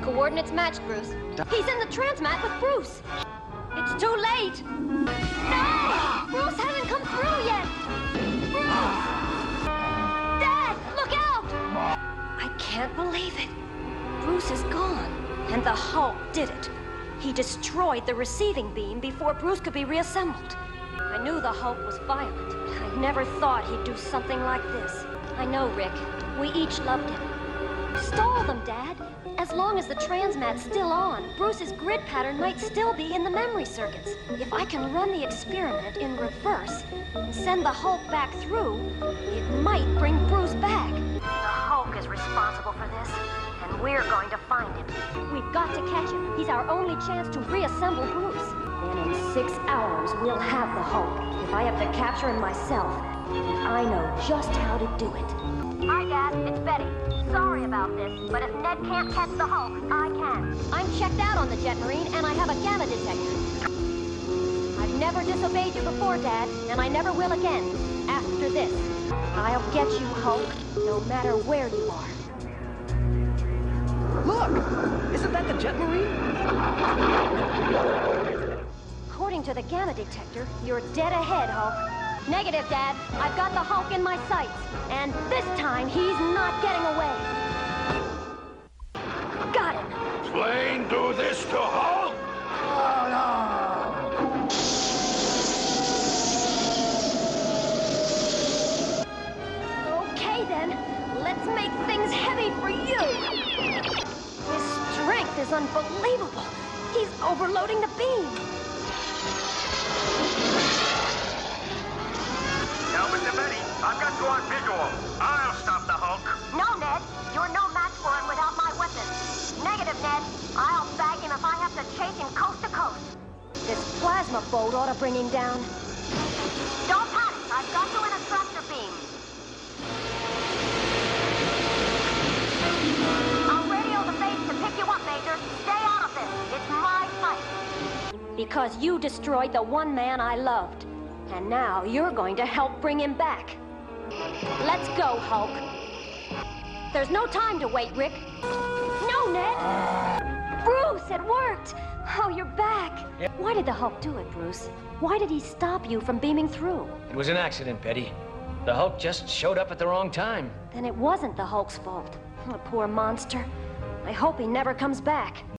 Coordinates matched, Bruce. He's in the transmat with Bruce. It's too late. No! Bruce hasn't come through yet. Bruce! Dad, look out! I can't believe it. Bruce is gone. And the Hulk did it. He destroyed the receiving beam before Bruce could be reassembled. I knew the Hulk was violent, but I never thought he'd do something like this. I know, Rick. We each loved him. Stall them, Dad. As long as the transmat's still on, Bruce's grid pattern might still be in the memory circuits. If I can run the experiment in reverse and send the Hulk back through, it might bring Bruce back. The Hulk is responsible for this, and we're going to find him. We've got to catch him. He's our only chance to reassemble Bruce. Then in 6 hours, we'll have the Hulk. If I have to capture him myself, I know just how to do it. Hi, Dad. It's Betty. Sorry about this, but if Ned can't catch the Hulk, I can. I'm checked out on the Jet Marine, and I have a gamma detector. I've never disobeyed you before, Dad, and I never will again. After this, I'll get you, Hulk, no matter where you are. Look! Isn't that the Jet Marine? According to the gamma detector, you're dead ahead, Hulk. Negative, Dad. I've got the Hulk in my sights. And this time, he's not getting away. Got him. Plane do this to Hulk? Oh, no. Okay, then. Let's make things heavy for you. His strength is unbelievable. He's overloading the beam. Albert and Betty, I've got you on visual. I'll stop the Hulk. No, Ned. You're no match for him without my weapons. Negative, Ned. I'll bag him if I have to chase him coast to coast. This plasma boat ought to bring him down. Don't panic. I've got you in a tractor beam. I'll radio the base to pick you up, Major. Stay out of this. It's my fight. Because you destroyed the one man I loved. And now you're going to help bring him back. Let's go, Hulk. There's no time to wait, Rick. No, Ned! Bruce, it worked! Oh, you're back. Yep. Why did the Hulk do it, Bruce? Why did he stop you from beaming through? It was an accident, Betty. The Hulk just showed up at the wrong time. Then it wasn't the Hulk's fault. The poor monster. I hope he never comes back.